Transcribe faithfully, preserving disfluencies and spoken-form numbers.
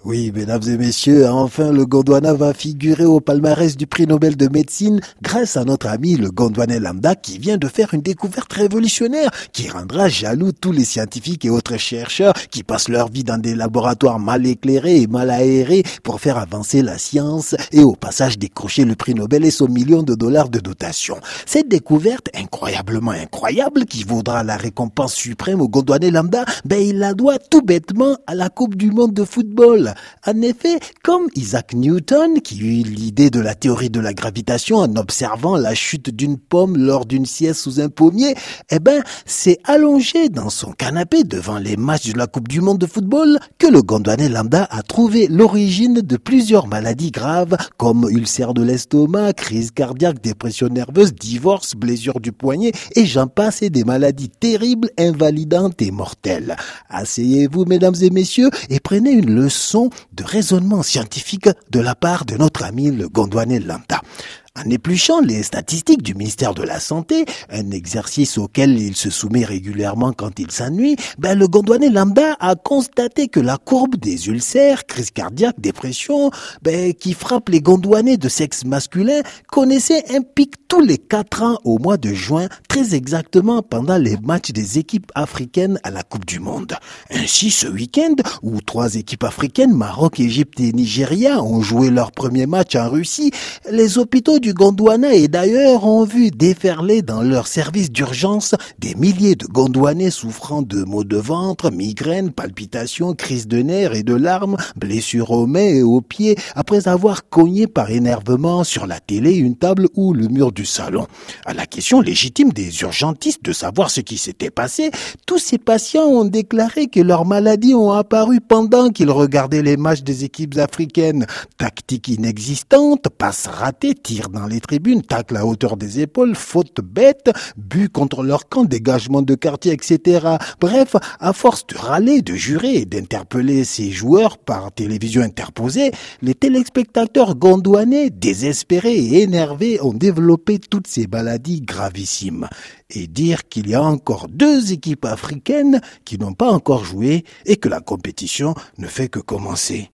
Oui, mesdames et messieurs, enfin le Gondwana va figurer au palmarès du prix Nobel de médecine grâce à notre ami le Gondwanais lambda qui vient de faire une découverte révolutionnaire qui rendra jaloux tous les scientifiques et autres chercheurs qui passent leur vie dans des laboratoires mal éclairés et mal aérés pour faire avancer la science et au passage décrocher le prix Nobel et son million de dollars de dotation. Cette découverte incroyablement incroyable qui vaudra la récompense suprême au Gondwanais lambda, ben il la doit tout bêtement à la Coupe du monde de football. En effet, comme Isaac Newton, qui eut l'idée de la théorie de la gravitation en observant la chute d'une pomme lors d'une sieste sous un pommier, eh ben, c'est allongé dans son canapé devant les matchs de la Coupe du monde de football que le Gondwanais lambda a trouvé l'origine de plusieurs maladies graves comme ulcère de l'estomac, crise cardiaque, dépression nerveuse, divorce, blessure du poignet et j'en passe et des maladies terribles, invalidantes et mortelles. Asseyez-vous, mesdames et messieurs, et prenez une leçon de raisonnement scientifique de la part de notre ami le Gondwanais lambda. En épluchant les statistiques du ministère de la Santé, un exercice auquel il se soumet régulièrement quand il s'ennuie, ben le Gondwanais lambda a constaté que la courbe des ulcères, crise cardiaque, dépression, ben, qui frappe les Gondwanais de sexe masculin, connaissait un pic tous les quatre ans au mois de juin, très exactement pendant les matchs des équipes africaines à la Coupe du Monde. Ainsi, ce week-end, où trois équipes africaines, Maroc, Égypte et Nigeria, ont joué leur premier match en Russie, les hôpitaux du Gondwana et d'ailleurs ont vu déferler dans leur service d'urgence des milliers de Gondwanais souffrant de maux de ventre, migraines, palpitations, crises de nerfs et de larmes, blessures aux mains et aux pieds après avoir cogné par énervement sur la télé, une table ou le mur du salon. À la question légitime des urgentistes de savoir ce qui s'était passé, tous ces patients ont déclaré que leurs maladies ont apparu pendant qu'ils regardaient les matchs des équipes africaines. Tactique inexistante, passes ratées, tirs dans les tribunes, tacle à hauteur des épaules, faute bête, but contre leur camp, dégagement de quartier, et cetera. Bref, à force de râler, de jurer et d'interpeller ces joueurs par télévision interposée, les téléspectateurs gondwanais, désespérés et énervés, ont développé toutes ces maladies gravissimes. Et dire qu'il y a encore deux équipes africaines qui n'ont pas encore joué et que la compétition ne fait que commencer.